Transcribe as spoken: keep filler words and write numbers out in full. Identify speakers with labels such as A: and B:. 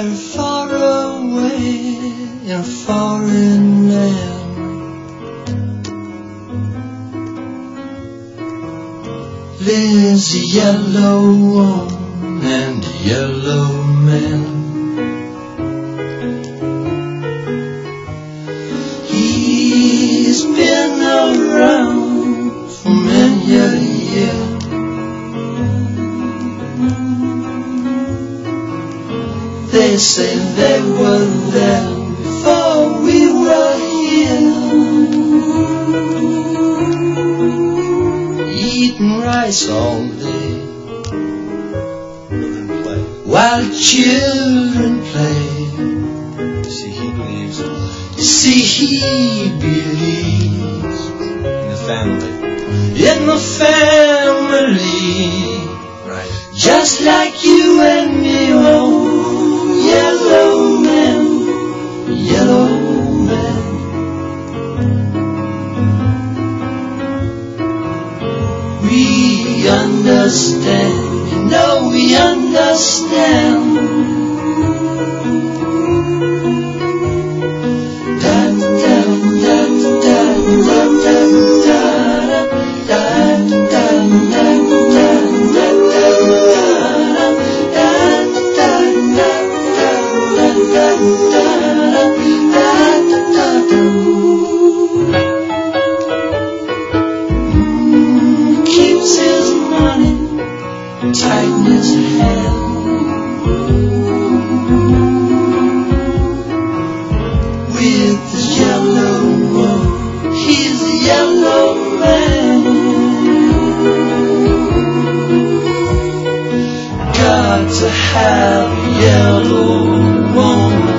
A: Far, far away in a foreign land, lives a yellow woman and a yellow man. He's been around for many a year. They say they were there before we were here, eating rice all day while children play.
B: See, he believes
A: See, he believes
B: in the family.
A: In the family,
B: Right.
A: just like you and me. Oh, yellow man, yellow man. We understand, you know we understand. Keeps his money tight in his hand. With his yellow woman, he's a yellow man. Got to have a yellow woman.